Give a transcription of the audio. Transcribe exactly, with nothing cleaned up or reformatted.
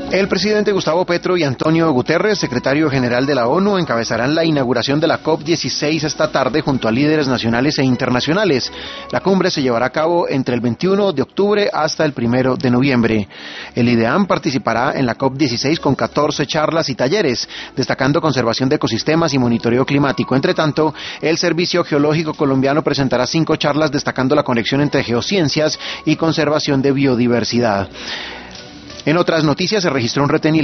El presidente Gustavo Petro y Antonio Guterres, secretario general de la ONU, encabezarán la inauguración de la COP dieciséis esta tarde junto a líderes nacionales e internacionales. La cumbre se llevará a cabo entre el veintiuno de octubre hasta el primero de noviembre. El IDEAM participará en la COP dieciséis con catorce charlas y talleres, destacando conservación de ecosistemas y monitoreo climático. Entre tanto, el Servicio Geológico Colombiano presentará cinco charlas destacando la conexión entre geociencias y conservación de biodiversidad. En otras noticias, se registró un retén